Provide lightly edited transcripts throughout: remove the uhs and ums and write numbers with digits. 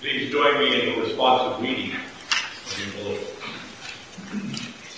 Please join me in the responsive reading of your bulletin.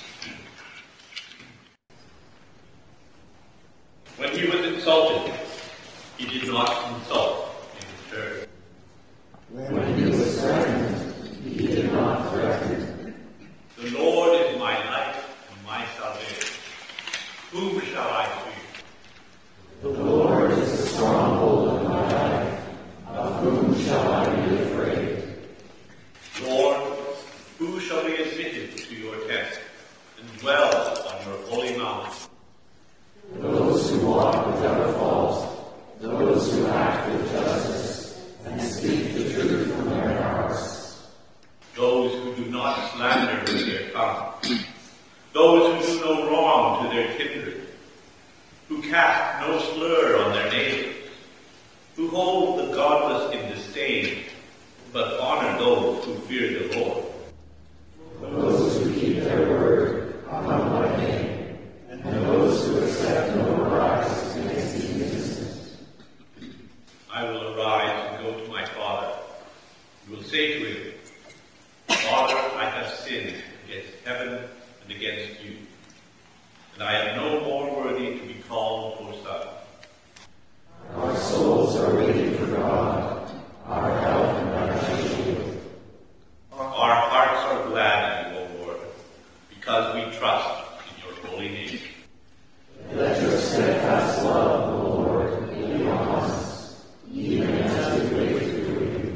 When he was insulted, he did not insult in return. When he was threatened, he did not threaten. The Lord is my light and my salvation. Whom shall I fear? The Lord is the stronghold of my life. Of whom shall I be afraid? Lord, who shall be admitted to your tent and dwell on your holy mountain? Those who walk without fault, those who act with justice, and speak the truth from their hearts. Those who do not slander with their tongue, those who do no wrong to their kindred, who cast no slur on their neighbors, who hold the godless in disdain, but honor those who fear the Lord. Those who keep their word upon my name, and those who accept no rise against the innocent. I will arise and go to my father, and will say to him, Father, I have sinned against heaven and against you, and I am no more worthy to be called your son. Our souls are waiting for God, our help and our shield. Our hearts are glad in you, O Lord, because we trust in your holy name. Let your steadfast love, O Lord, be on us, even as we wait for you.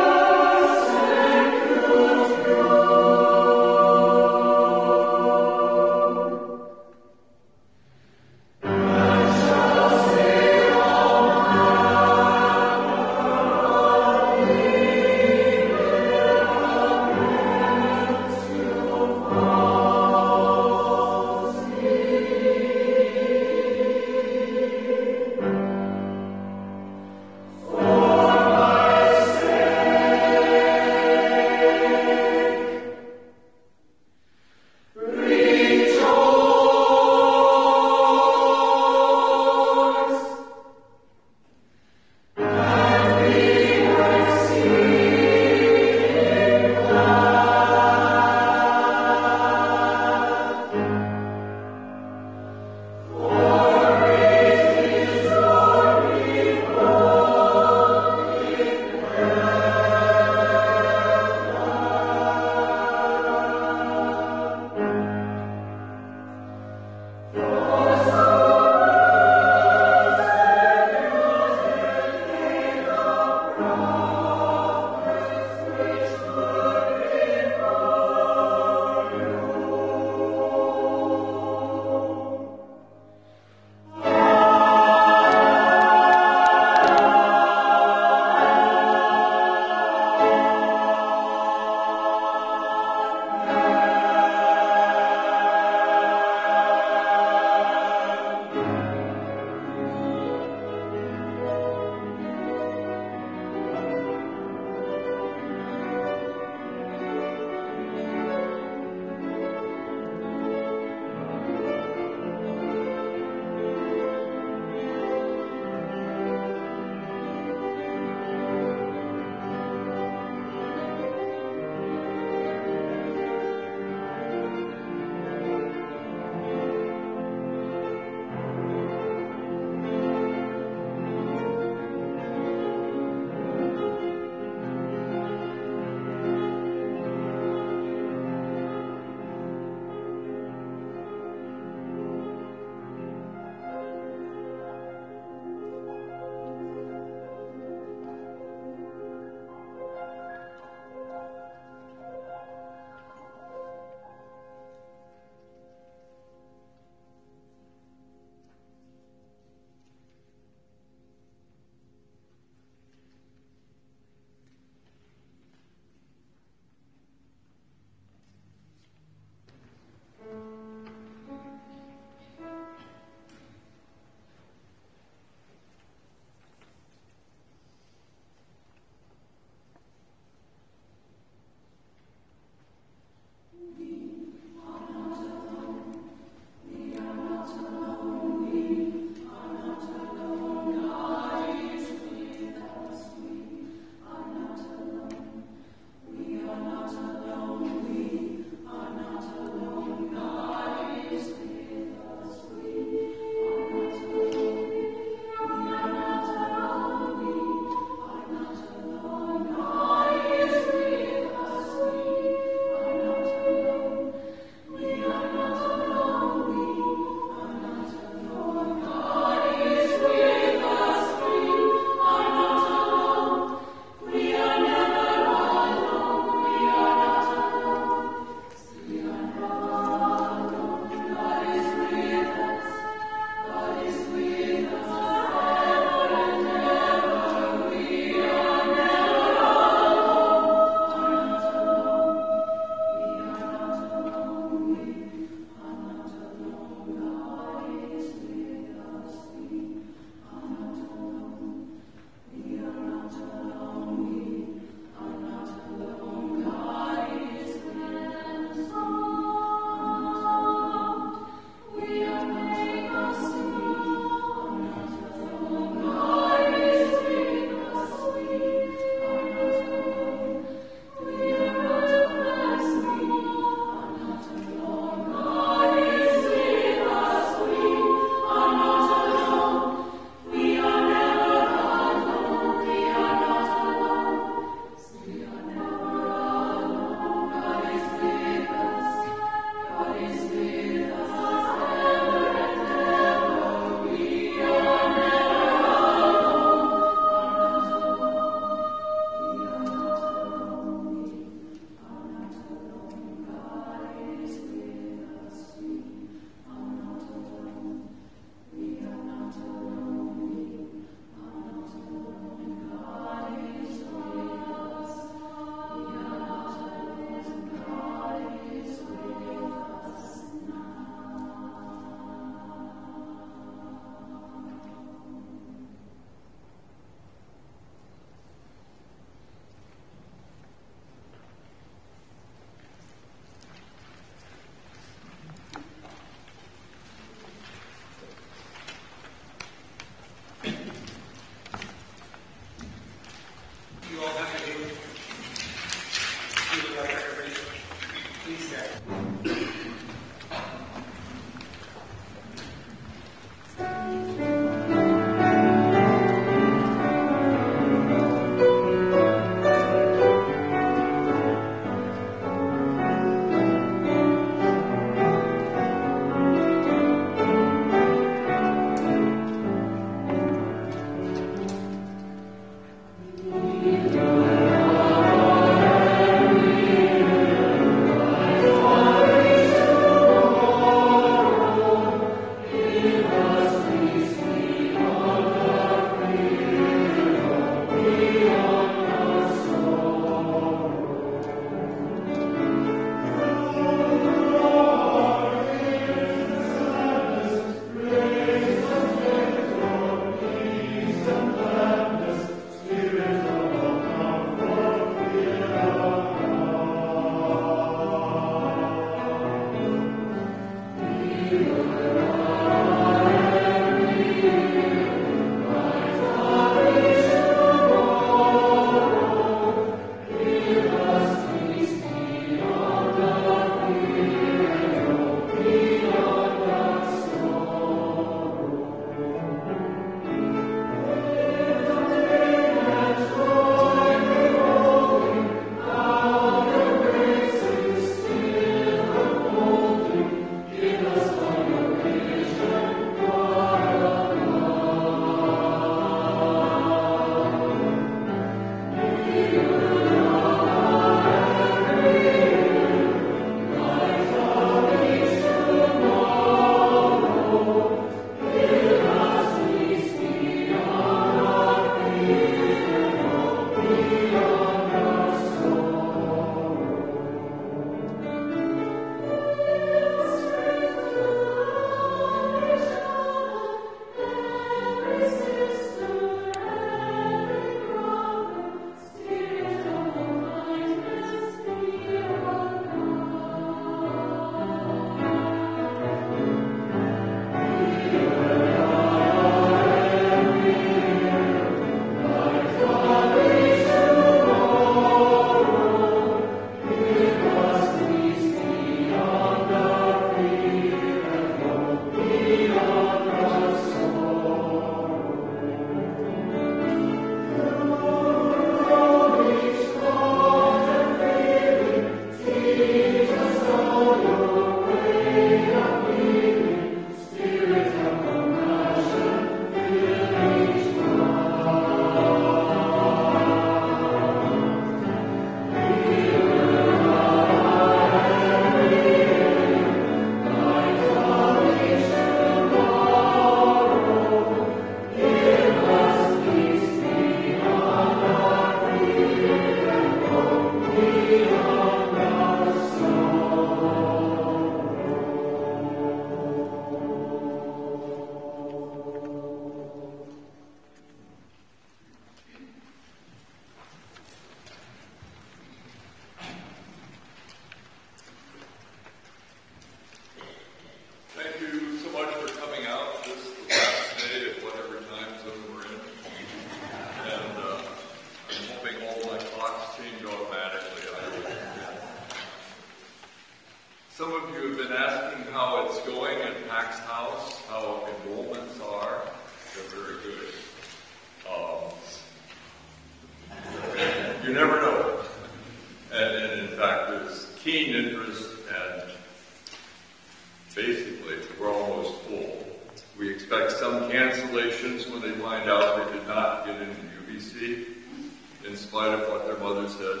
you never know. And in fact, there's keen interest, and basically, we're almost full. We expect some cancellations when they find out they did not get into UBC, in spite of what their mother said.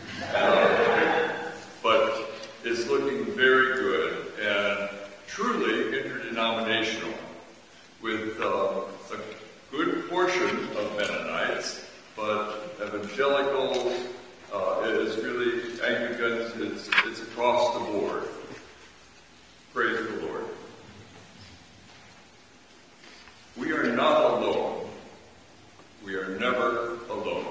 But it's looking very good and truly interdenominational, with a good portion of Mennonites, but evangelicals, it's really Anglicans, it's across the board. Praise the Lord. We are not alone. We are never alone.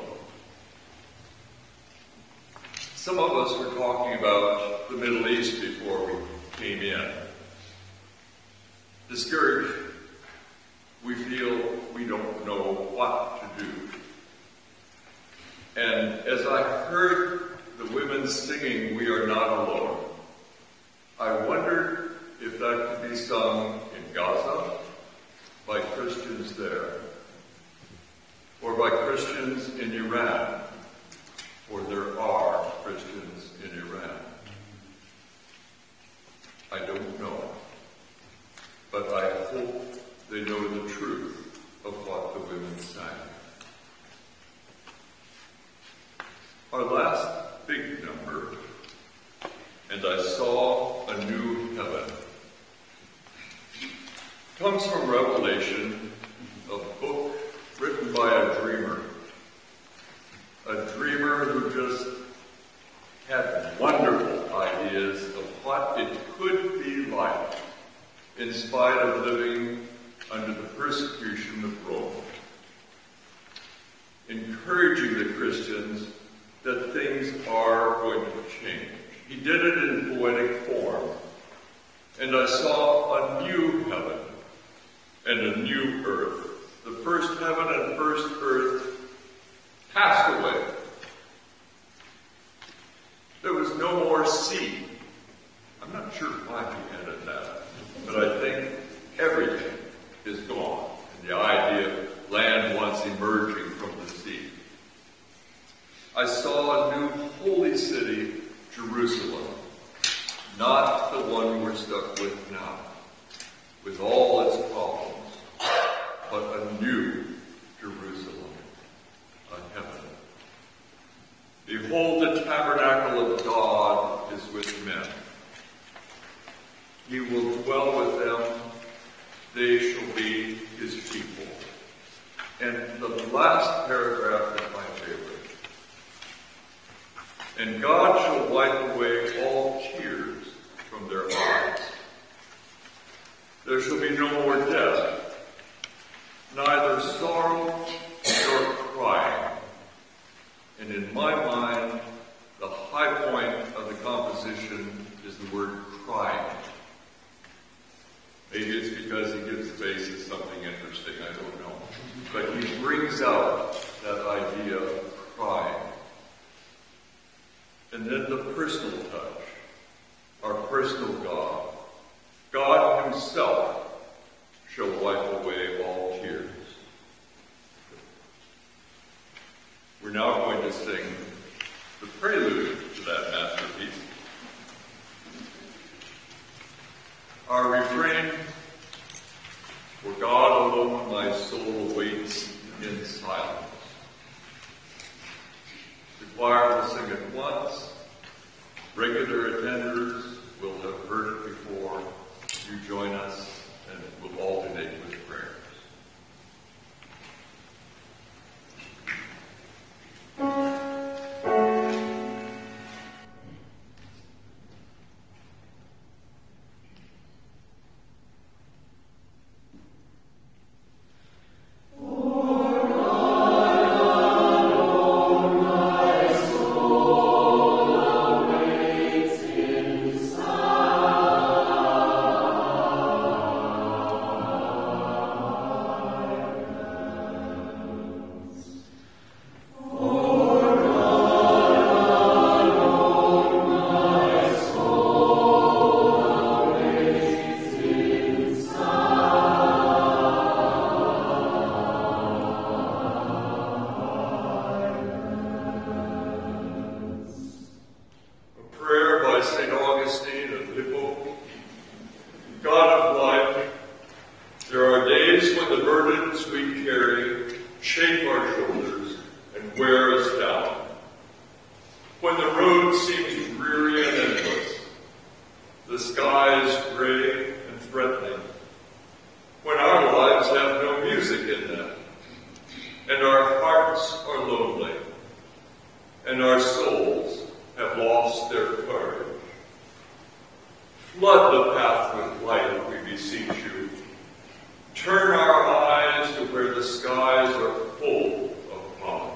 Some of us were talking about the Middle East before we came in. Discouraged, we feel we don't know what to do. And as I heard the women singing, "We Are Not Alone," I wondered if that could be sung in Gaza by Christians there, or by Christians in Iran, for there are Christians in Iran. I don't know, but I hope they know the truth of what the women sang. Our last big number, "And I Saw a New Heaven," comes from Revelation, a book written by a dreamer who just had wonderful ideas of what it could be like in spite of living under the persecution of Rome, encouraging the Christians that things are going to change. He did it in poetic form. "And I saw a new heaven and a new earth. The first heaven and first earth passed away. There was no more sea." I'm not sure why he added that, but I think everything is gone. And the idea of land once emerging from the sea. "I saw a new holy city, Jerusalem, not the one we're stuck with now, with all its problems, but a new Jerusalem, a heaven. Behold, the tabernacle of God is with men. He will dwell with them. They shall be his people." And the last paragraph is my favorite. "And God shall wipe away all tears from their eyes. There shall be no more death, neither sorrow nor crying." And in my mind, the high point of the composition is the word crying. Maybe it's because he gives the basis something interesting, I don't know. But he brings out that idea of crying. And then the personal touch, our personal God. God himself shall wipe away all tears. We're now going to sing the prelude to that masterpiece. Our refrain, "For God alone my soul awaits in silence." The choir will sing it once. Regular attenders will have heard it before. You join us and we'll alternate with prayers. wear us down. When the road seems dreary and endless, the sky is gray and threatening, when our lives have no music in them, and our hearts are lonely, and our souls have lost their courage. Flood the path with light, we beseech you. Turn our eyes to where the skies are full of promise.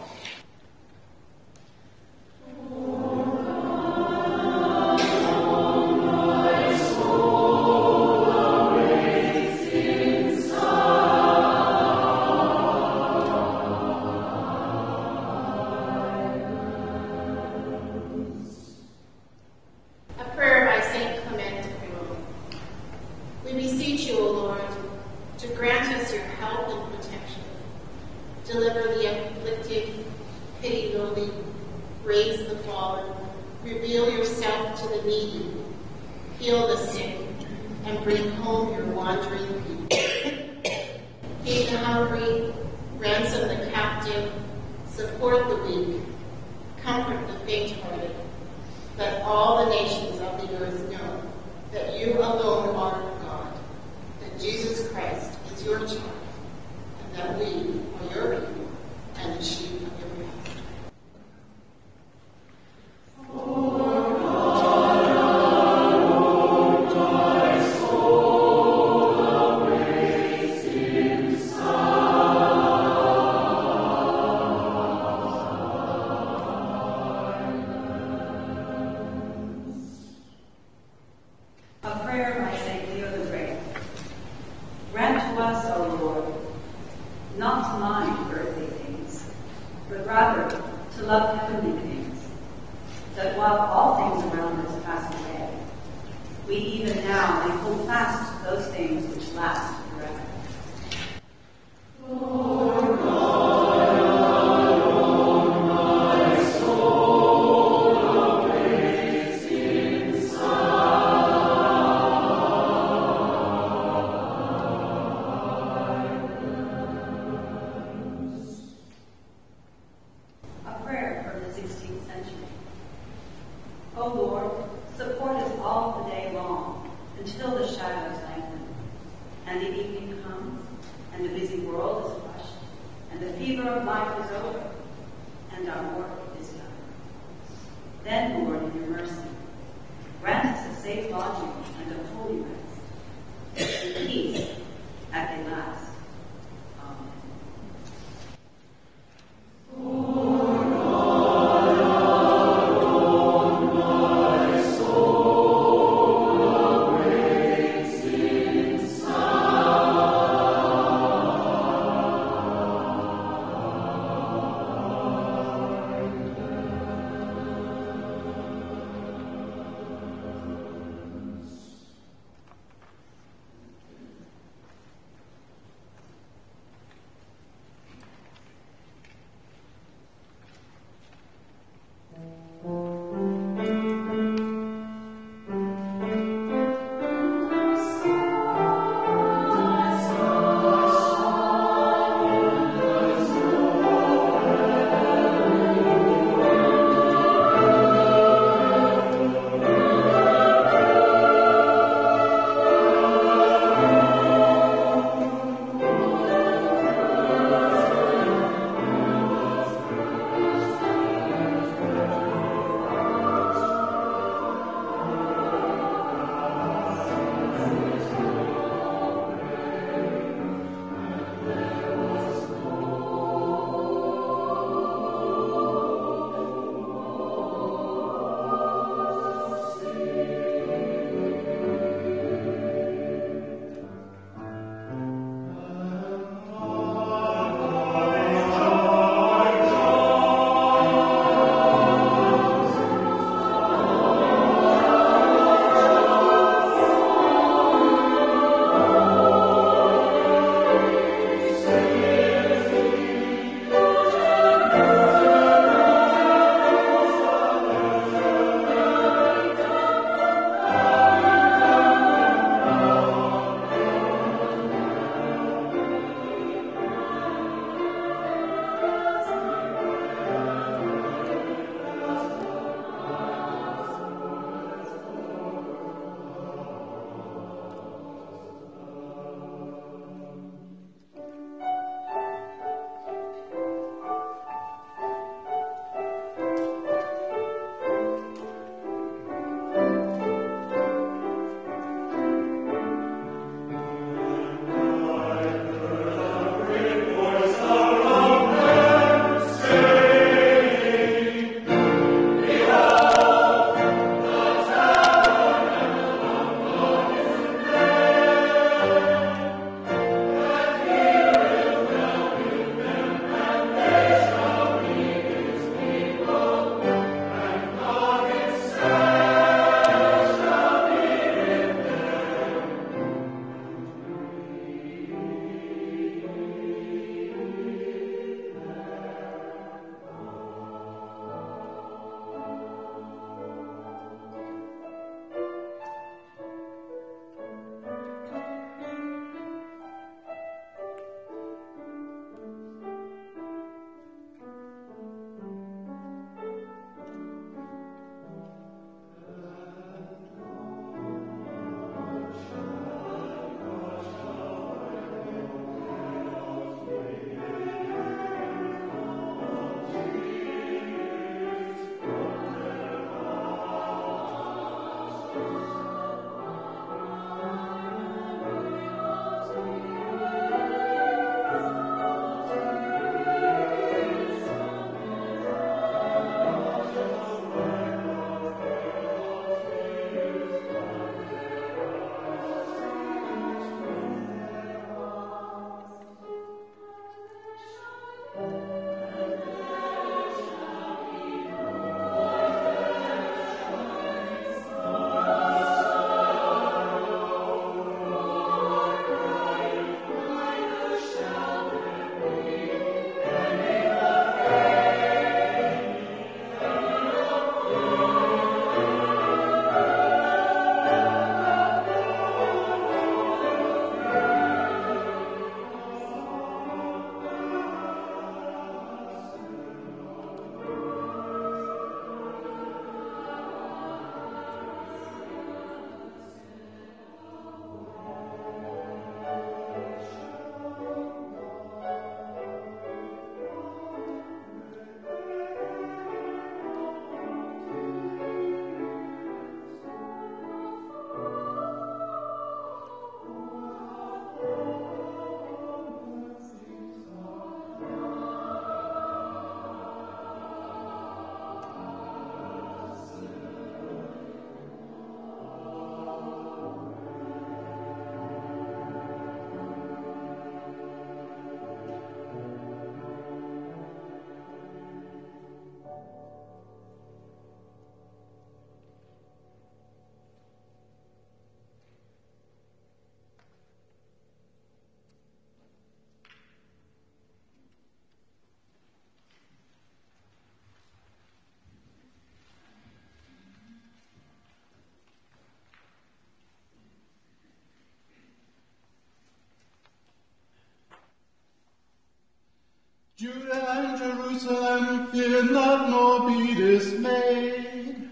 Jerusalem, fear not nor be dismayed.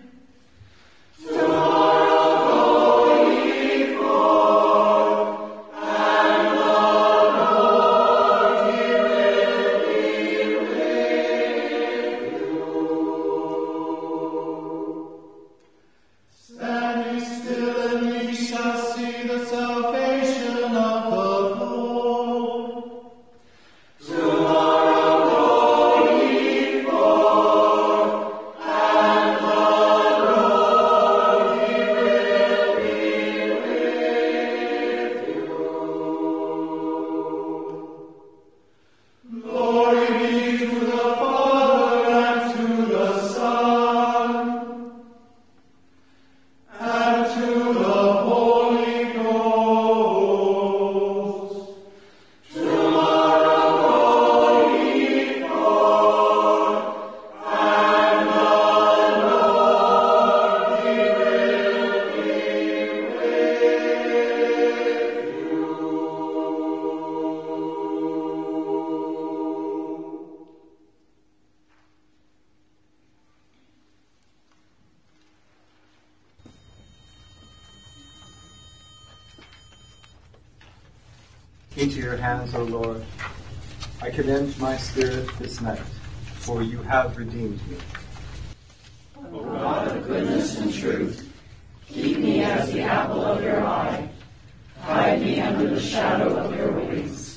Into your hands, O Lord, I commend my spirit this night, for you have redeemed me. O God of goodness and truth, keep me as the apple of your eye. Hide me under the shadow of your wings.